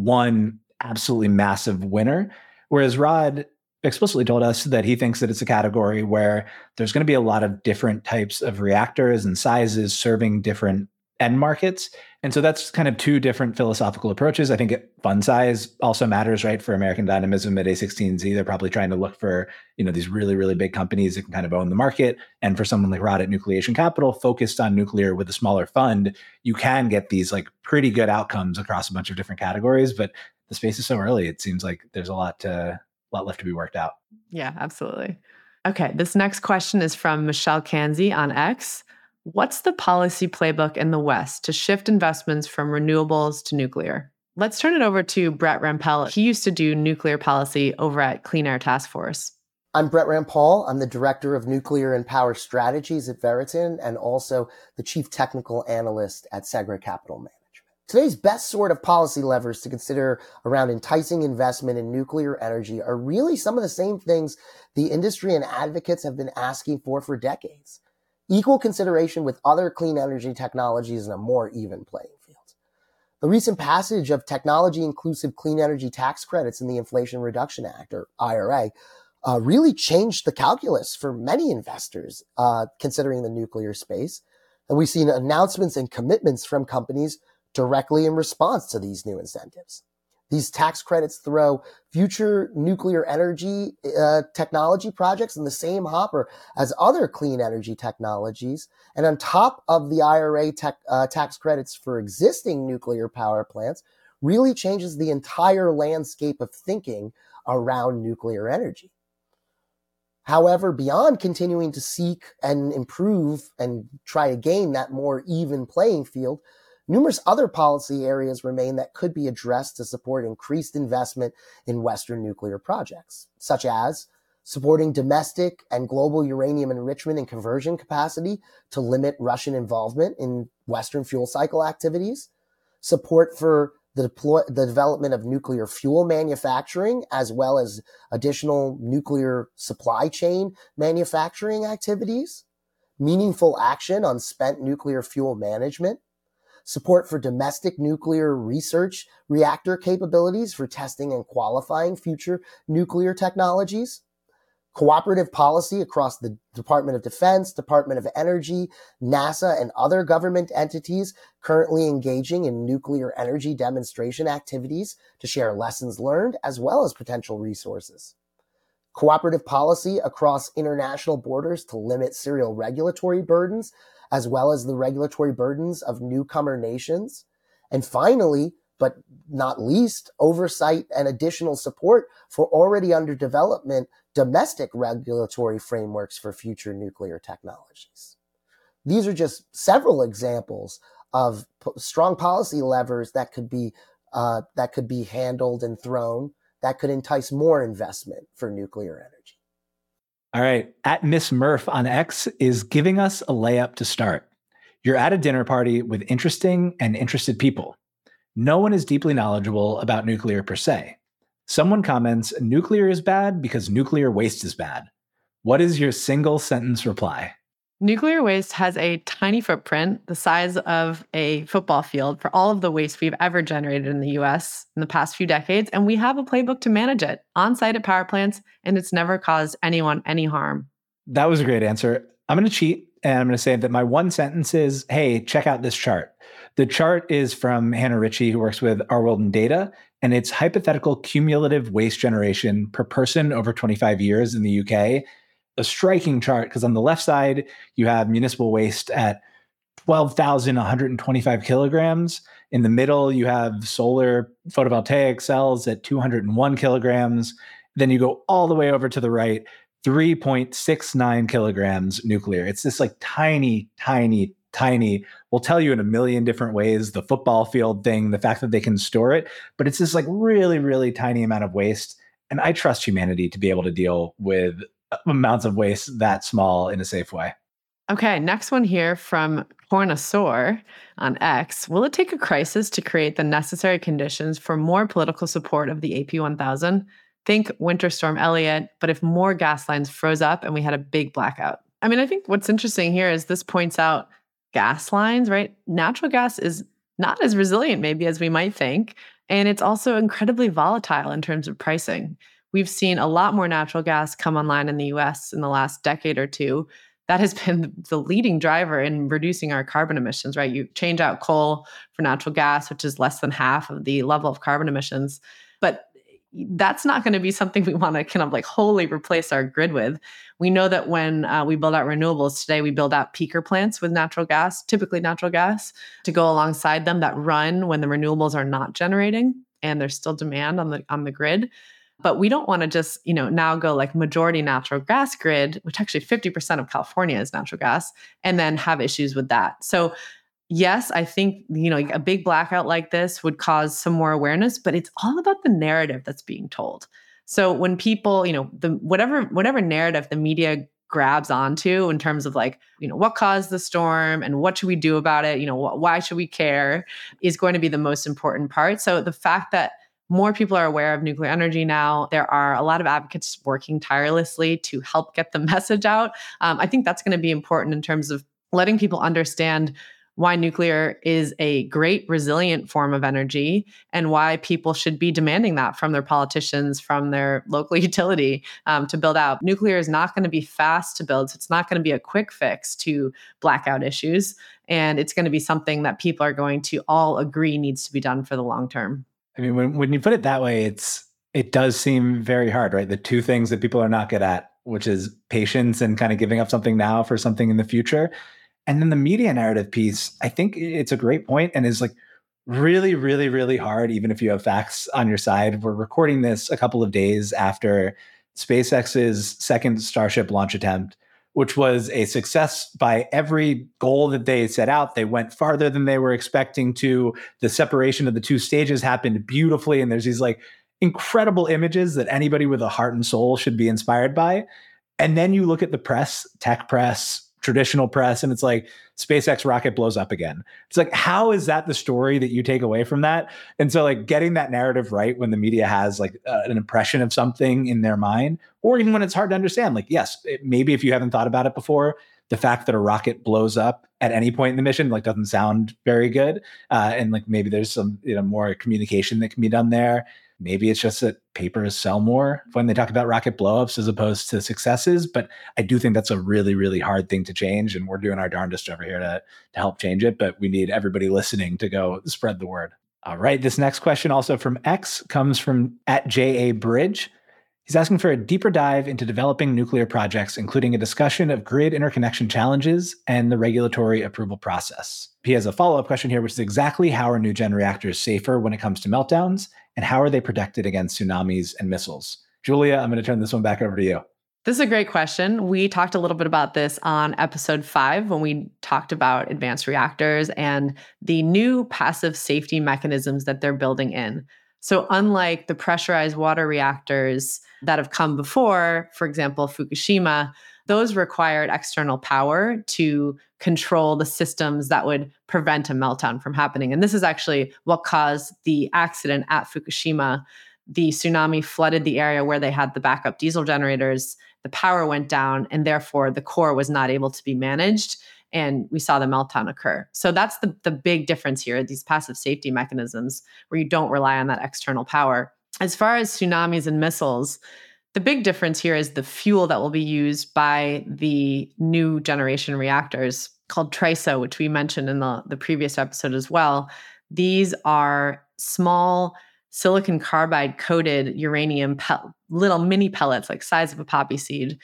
one absolutely massive winner, whereas Rod explicitly told us that he thinks that it's a category where there's going to be a lot of different types of reactors and sizes serving different end markets. And so that's kind of two different philosophical approaches. I think fund size also matters, right? For American Dynamism at A16Z, they're probably trying to look for, these really, really big companies that can kind of own the market. And for someone like Rod at Nucleation Capital, focused on nuclear with a smaller fund, you can get these like pretty good outcomes across a bunch of different categories. But the space is so early, it seems like there's a lot left to be worked out. Yeah, absolutely. Okay, this next question is from Michelle Kanzi on X. What's the policy playbook in the West to shift investments from renewables to nuclear? Let's turn it over to Brett Rampell. He used to do nuclear policy over at Clean Air Task Force. I'm Brett Rampell. I'm the Director of Nuclear and Power Strategies at Veriton and also the Chief Technical Analyst at Segra Capital Management. Today's best sort of policy levers to consider around enticing investment in nuclear energy are really some of the same things the industry and advocates have been asking for decades. Equal consideration with other clean energy technologies and a more even playing field. The recent passage of technology-inclusive clean energy tax credits in the Inflation Reduction Act, or IRA, really changed the calculus for many investors considering the nuclear space. And we've seen announcements and commitments from companies directly in response to these new incentives. These tax credits throw future nuclear energy technology projects in the same hopper as other clean energy technologies. And on top of the IRA tax credits for existing nuclear power plants, really changes the entire landscape of thinking around nuclear energy. However, beyond continuing to seek and improve and try to gain that more even playing field, numerous other policy areas remain that could be addressed to support increased investment in Western nuclear projects, such as supporting domestic and global uranium enrichment and conversion capacity to limit Russian involvement in Western fuel cycle activities, support for the development of nuclear fuel manufacturing, as well as additional nuclear supply chain manufacturing activities, meaningful action on spent nuclear fuel management, support for domestic nuclear research reactor capabilities for testing and qualifying future nuclear technologies, cooperative policy across the Department of Defense, Department of Energy, NASA, and other government entities currently engaging in nuclear energy demonstration activities to share lessons learned as well as potential resources. Cooperative policy across international borders to limit serial regulatory burdens as well as the regulatory burdens of newcomer nations. And finally, but not least, oversight and additional support for already under development domestic regulatory frameworks for future nuclear technologies. These are just several examples of strong policy levers that could be handled and thrown that could entice more investment for nuclear energy. All right. At Miss Murph on X is giving us a layup to start. You're at a dinner party with interesting and interested people. No one is deeply knowledgeable about nuclear per se. Someone comments, nuclear is bad because nuclear waste is bad. What is your single sentence reply? Nuclear waste has a tiny footprint, the size of a football field, for all of the waste we've ever generated in the US in the past few decades, and we have a playbook to manage it on-site at power plants, and it's never caused anyone any harm. That was a great answer. I'm going to cheat, and I'm going to say that my one sentence is, hey, check out this chart. The chart is from Hannah Ritchie, who works with Our World in Data, and it's hypothetical cumulative waste generation per person over 25 years in the UK. A striking chart, because on the left side, you have municipal waste at 12,125 kilograms. In the middle, you have solar photovoltaic cells at 201 kilograms. Then you go all the way over to the right, 3.69 kilograms nuclear. It's this like tiny, tiny, tiny. We'll tell you in a million different ways, the football field thing, the fact that they can store it, but it's this like really, really tiny amount of waste. And I trust humanity to be able to deal with amounts of waste that small in a safe way. Okay, next one here from Cornosaur on X. Will it take a crisis to create the necessary conditions for more political support of the AP1000? Think Winter Storm Elliott, but if more gas lines froze up and we had a big blackout. I mean, I think what's interesting here is this points out gas lines, right? Natural gas is not as resilient maybe as we might think, and it's also incredibly volatile in terms of pricing. We've seen a lot more natural gas come online in the US in the last decade or two. That has been the leading driver in reducing our carbon emissions, right? You change out coal for natural gas, which is less than half of the level of carbon emissions. But that's not going to be something we want to kind of like wholly replace our grid with. We know that when we build out renewables today, we build out peaker plants with natural gas, typically natural gas, to go alongside them that run when the renewables are not generating and there's still demand on the grid. But we don't want to just, now go like majority natural gas grid, which actually 50% of California is natural gas, and then have issues with that. So yes, I think, a big blackout like this would cause some more awareness, but it's all about the narrative that's being told. So when people, whatever narrative the media grabs onto in terms of like, what caused the storm and what should we do about it? Why should we care is going to be the most important part. So the fact that more people are aware of nuclear energy now. There are a lot of advocates working tirelessly to help get the message out. I think that's going to be important in terms of letting people understand why nuclear is a great resilient form of energy and why people should be demanding that from their politicians, from their local utility to build out. Nuclear is not going to be fast to build, so it's not going to be a quick fix to blackout issues. And it's going to be something that people are going to all agree needs to be done for the long term. I mean, when you put it that way, it does seem very hard, right? The two things that people are not good at, which is patience and kind of giving up something now for something in the future. And then the media narrative piece, I think it's a great point and is like really, really, really hard, even if you have facts on your side. We're recording this a couple of days after SpaceX's second Starship launch attempt, which was a success by every goal that they set out. They went farther than they were expecting to. The separation of the two stages happened beautifully. And there's these like incredible images that anybody with a heart and soul should be inspired by. And then you look at the press, tech press, traditional press, and it's like SpaceX rocket blows up again. It's like, how is that the story that you take away from that? And so like getting that narrative right when the media has like an impression of something in their mind, or even when it's hard to understand, like, yes, maybe if you haven't thought about it before, the fact that a rocket blows up at any point in the mission like doesn't sound very good. And like maybe there's some more communication that can be done there. Maybe it's just that papers sell more when they talk about rocket blowups as opposed to successes. But I do think that's a really, really hard thing to change. And we're doing our darndest over here to help change it. But we need everybody listening to go spread the word. All right. This next question, also from X, comes from @JABridge. He's asking for a deeper dive into developing nuclear projects, including a discussion of grid interconnection challenges and the regulatory approval process. He has a follow-up question here, which is exactly how are new gen reactors safer when it comes to meltdowns, and how are they protected against tsunamis and missiles? Julia, I'm going to turn this one back over to you. This is a great question. We talked a little bit about this on episode 5 when we talked about advanced reactors and the new passive safety mechanisms that they're building in. So unlike the pressurized water reactors that have come before, for example, Fukushima, those required external power to control the systems that would prevent a meltdown from happening. And this is actually what caused the accident at Fukushima. The tsunami flooded the area where they had the backup diesel generators. The power went down, and therefore the core was not able to be managed. And we saw the meltdown occur. So that's the big difference here, these passive safety mechanisms where you don't rely on that external power. As far as tsunamis and missiles, the big difference here is the fuel that will be used by the new generation reactors called TRISO, which we mentioned in the previous episode as well. These are small silicon carbide coated uranium little mini pellets, like size of a poppy seed,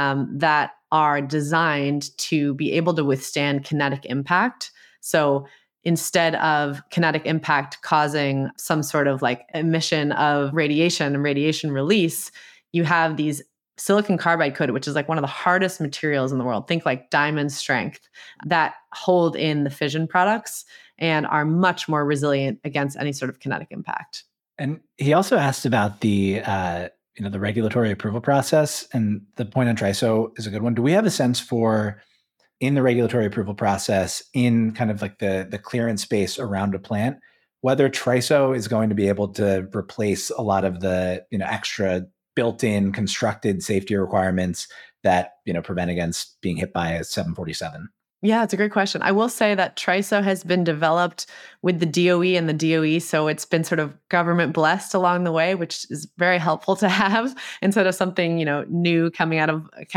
that are designed to be able to withstand kinetic impact. So instead of kinetic impact causing some sort of like emission of radiation and radiation release, you have these silicon carbide coated, which is like one of the hardest materials in the world. Think like diamond strength, that hold in the fission products and are much more resilient against any sort of kinetic impact. And he also asked about the regulatory approval process, and the point on TRISO is a good one. Do we have a sense for, in the regulatory approval process, in kind of like the clearance space around a plant, whether TRISO is going to be able to replace a lot of the extra built-in constructed safety requirements that prevent against being hit by a 747? Yeah, it's a great question. I will say that TRISO has been developed with the DOE and the DOE, so it's been sort of government blessed along the way, which is very helpful to have instead of something new coming out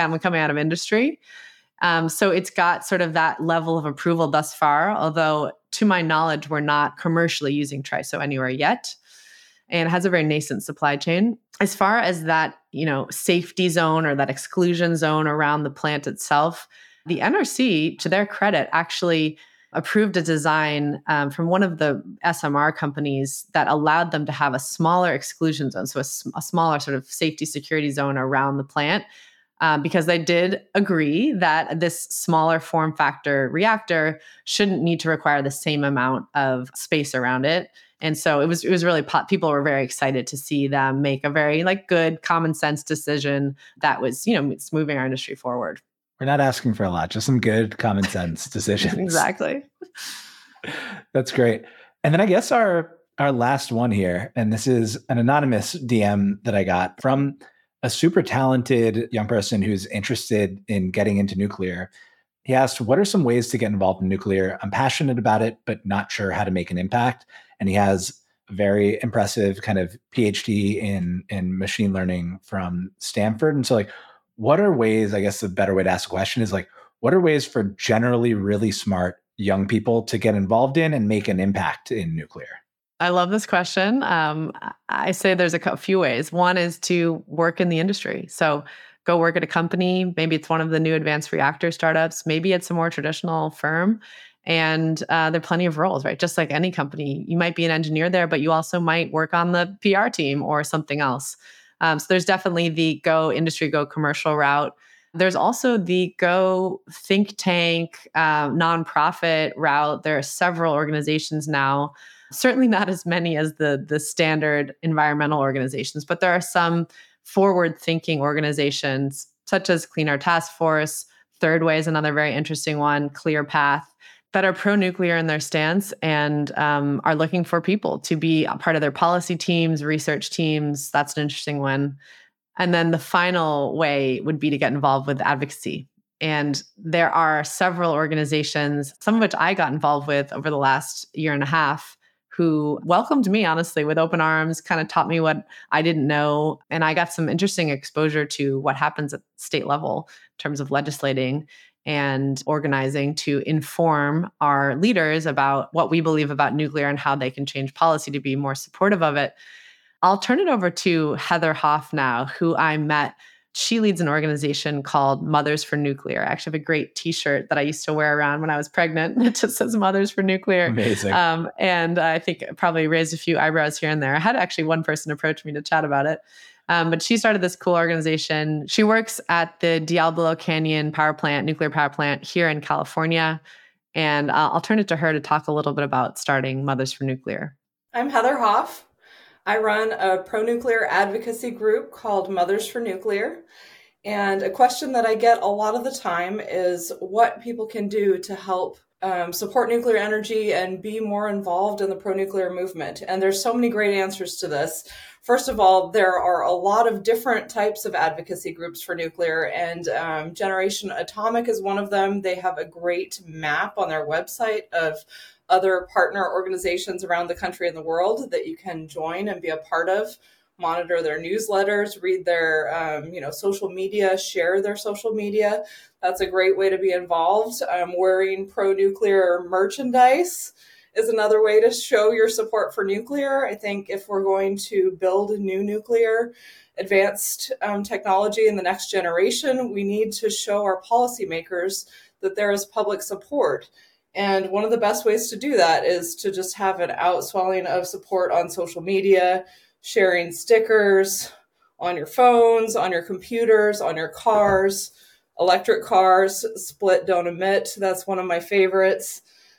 of industry. So it's got sort of that level of approval thus far, although to my knowledge, we're not commercially using TRISO anywhere yet, and it has a very nascent supply chain. As far as that safety zone or that exclusion zone around the plant itself, the NRC, to their credit, actually approved a design from one of the SMR companies that allowed them to have a smaller exclusion zone, so a smaller sort of safety security zone around the plant, because they did agree that this smaller form factor reactor shouldn't need to require the same amount of space around it. And so it was really, people were very excited to see them make a very good common sense decision that was, it's moving our industry forward. We're not asking for a lot, just some good common sense decisions. Exactly. That's great. And then I guess our last one here, and this is an anonymous DM that I got from a super talented young person who's interested in getting into nuclear. He asked, what are some ways to get involved in nuclear? I'm passionate about it, but not sure how to make an impact. And he has a very impressive kind of PhD in machine learning from Stanford. And so what are ways, I guess the better way to ask a question is what are ways for generally really smart young people to get involved in and make an impact in nuclear? I love this question. I say there's a few ways. One is to work in the industry. So go work at a company. Maybe it's one of the new advanced reactor startups. Maybe it's a more traditional firm. And there are plenty of roles, right? Just like any company, you might be an engineer there, but you also might work on the PR team or something else. So there's definitely the go industry, go commercial route. There's also the go think tank, nonprofit route. There are several organizations now, certainly not as many as the standard environmental organizations, but there are some forward-thinking organizations such as Clean Air Task Force, Third Way is another very interesting one, ClearPath, that are pro-nuclear in their stance and are looking for people to be a part of their policy teams, research teams. That's an interesting one. And then the final way would be to get involved with advocacy. And there are several organizations, some of which I got involved with over the last year and a half, who welcomed me, honestly, with open arms, kind of taught me what I didn't know. And I got some interesting exposure to what happens at state level in terms of legislating and organizing to inform our leaders about what we believe about nuclear and how they can change policy to be more supportive of it. I'll turn it over to Heather Hoff now, who I met. She leads an organization called Mothers for Nuclear. I actually have a great t-shirt that I used to wear around when I was pregnant. It just says Mothers for Nuclear. Amazing. And I think it probably raised a few eyebrows here and there. I had actually one person approach me to chat about it. But she started this cool organization. She works at the Diablo Canyon nuclear power plant here in California. And I'll turn it to her to talk a little bit about starting Mothers for Nuclear. I'm Heather Hoff. I run a pro-nuclear advocacy group called Mothers for Nuclear. And a question that I get a lot of the time is what people can do to help support nuclear energy and be more involved in the pro-nuclear movement. And there's so many great answers to this. First of all, there are a lot of different types of advocacy groups for nuclear, and Generation Atomic is one of them. They have a great map on their website of other partner organizations around the country and the world that you can join and be a part of, monitor their newsletters, read their social media, share their social media. That's a great way to be involved. Wearing pro-nuclear merchandise is another way to show your support for nuclear. I think if we're going to build new nuclear advanced technology in the next generation, we need to show our policymakers that there is public support. And one of the best ways to do that is to just have an outswelling of support on social media, sharing stickers on your phones, on your computers, on your cars, electric cars, split, don't emit. That's one of my favorites.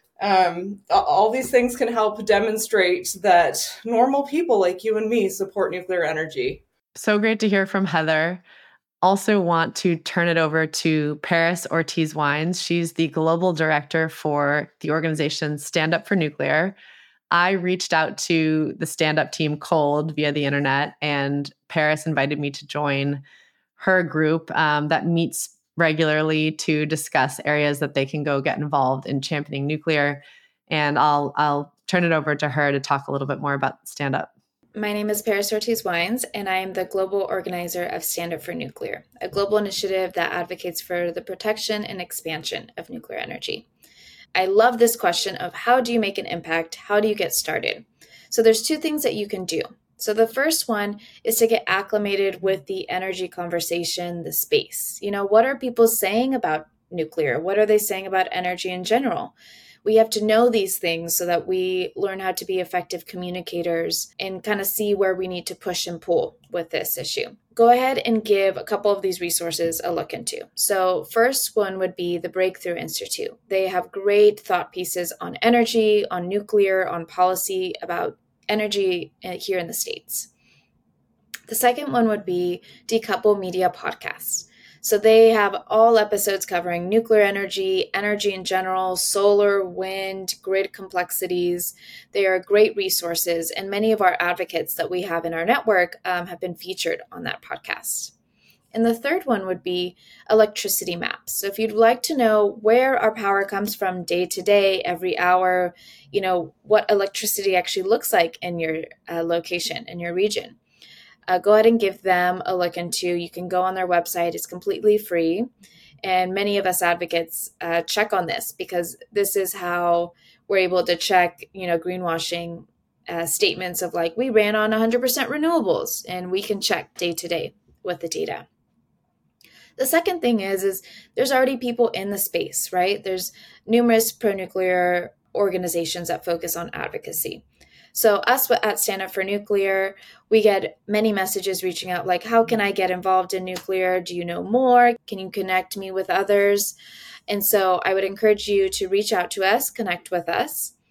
All these things can help demonstrate that normal people like you and me support nuclear energy. So great to hear from Heather. Also want to turn it over to Paris Ortiz-Wines. She's the global director for the organization Stand Up for Nuclear. I reached out to the Stand Up team cold via the internet, and Paris invited me to join her group that meets regularly to discuss areas that they can go get involved in championing nuclear. And I'll turn it over to her to talk a little bit more about Stand Up. My name is Paris Ortiz-Wines, and I am the global organizer of Stand Up for Nuclear, a global initiative that advocates for the protection and expansion of nuclear energy. I love this question of how do you make an impact? How do you get started? So there's two things that you can do. So the first one is to get acclimated with the energy conversation, the space. What are people saying about nuclear? What are they saying about energy in general? We have to know these things so that we learn how to be effective communicators and kind of see where we need to push and pull with this issue. Go ahead and give a couple of these resources a look into. So first one would be the Breakthrough Institute. They have great thought pieces on energy, on nuclear, on policy about energy here in the States. The second one would be Decouple Media Podcasts. So they have all episodes covering nuclear energy, energy in general, solar, wind, grid complexities. They are great resources, and many of our advocates that we have in our network have been featured on that podcast. And the third one would be electricity maps. So if you'd like to know where our power comes from day to day, every hour, what electricity actually looks like in your location, in your region, go ahead and give them a look into. You can go on their website. It's completely free. And many of us advocates check on this because this is how we're able to check, greenwashing statements of like, we ran on 100% renewables, and we can check day to day with the data. The second thing is there's already people in the space, right? There's numerous pro-nuclear organizations that focus on advocacy. So us at Stand Up for Nuclear, we get many messages reaching out like, how can I get involved in nuclear? Do you know more? Can you connect me with others? And so I would encourage you to reach out to us, connect with us.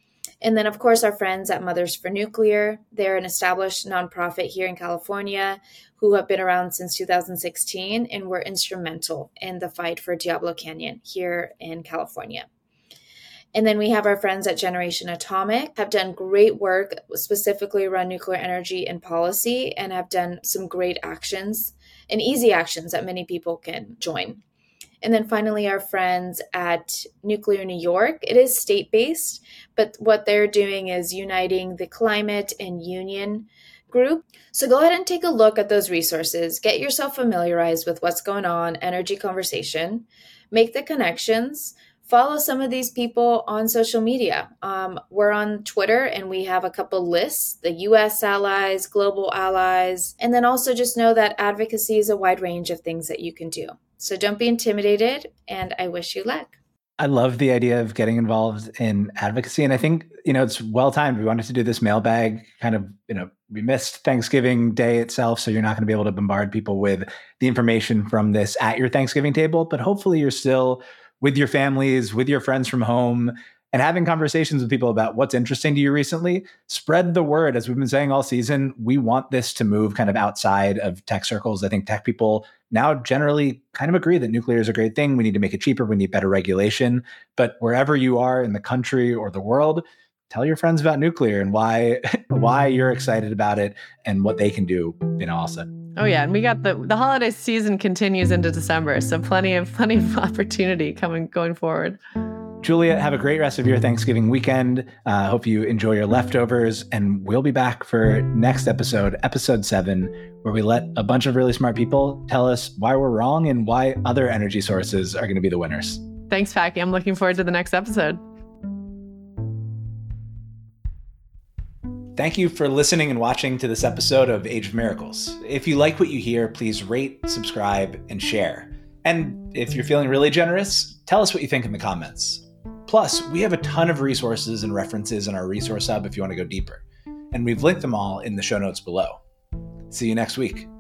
And then, of course, our friends at Mothers for Nuclear. They're an established nonprofit here in California who have been around since 2016 and were instrumental in the fight for Diablo Canyon here in California. And then we have our friends at Generation Atomic, have done great work specifically around nuclear energy and policy, and have done some great actions and easy actions that many people can join. And then finally, our friends at Nuclear New York. It is state-based, but what they're doing is uniting the climate and union group. So go ahead and take a look at those resources. Get yourself familiarized with what's going on, energy conversation, make the connections, follow some of these people on social media. We're on Twitter and we have a couple lists, the US allies, global allies, and then also just know that advocacy is a wide range of things that you can do. So don't be intimidated, and I wish you luck. I love the idea of getting involved in advocacy. And I think, it's well-timed. We wanted to do this mailbag kind of, we missed Thanksgiving Day itself, so you're not going to be able to bombard people with the information from this at your Thanksgiving table, but hopefully you're still with your families, with your friends from home, and having conversations with people about what's interesting to you recently. Spread the word. As we've been saying all season, we want this to move kind of outside of tech circles. I think tech people now generally kind of agree that nuclear is a great thing. We need to make it cheaper. We need better regulation. But wherever you are in the country or the world, tell your friends about nuclear and why you're excited about it and what they can do, also. Oh yeah, and we got the holiday season continues into December, so plenty of opportunity going forward. Julia, have a great rest of your Thanksgiving weekend. Hope you enjoy your leftovers, and we'll be back for next episode, episode 7, where we let a bunch of really smart people tell us why we're wrong and why other energy sources are going to be the winners. Thanks, Packy. I'm looking forward to the next episode. Thank you for listening and watching to this episode of Age of Miracles. If you like what you hear, please rate, subscribe, and share. And if you're feeling really generous, tell us what you think in the comments. Plus, we have a ton of resources and references in our resource hub if you want to go deeper. And we've linked them all in the show notes below. See you next week.